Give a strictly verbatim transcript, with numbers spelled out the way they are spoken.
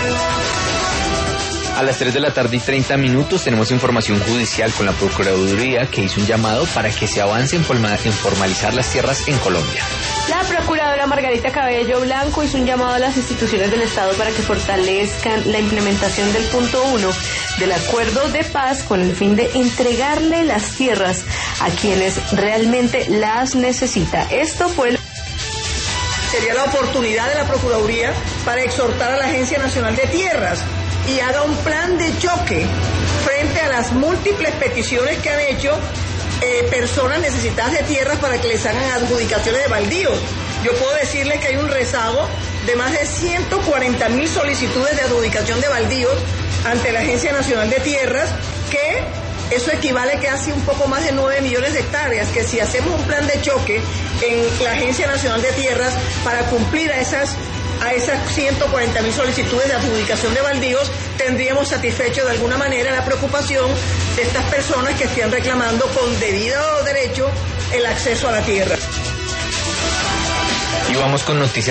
A las tres de la tarde y treinta minutos tenemos información judicial con la Procuraduría, que hizo un llamado para que se avance en formalizar las tierras en Colombia. La procuradora Margarita Cabello Blanco hizo un llamado a las instituciones del Estado para que fortalezcan la implementación del punto uno del acuerdo de paz con el fin de entregarle las tierras a quienes realmente las necesita. Esto fue lo... Sería la oportunidad de la Procuraduría para exhortar a la Agencia Nacional de Tierras y haga un plan de choque frente a las múltiples peticiones que han hecho eh, personas necesitadas de tierras para que les hagan adjudicaciones de baldíos. Yo puedo decirles que hay un rezago de más de ciento cuarenta mil solicitudes de adjudicación de baldíos ante la Agencia Nacional de Tierras, que eso equivale casi un poco más de nueve millones de hectáreas, que si hacemos un plan de choque en la Agencia Nacional de Tierras para cumplir a esas a esas ciento cuarenta mil solicitudes de adjudicación de baldíos, tendríamos satisfecho de alguna manera la preocupación de estas personas que estén reclamando con debido derecho el acceso a la tierra. Y vamos con noticias.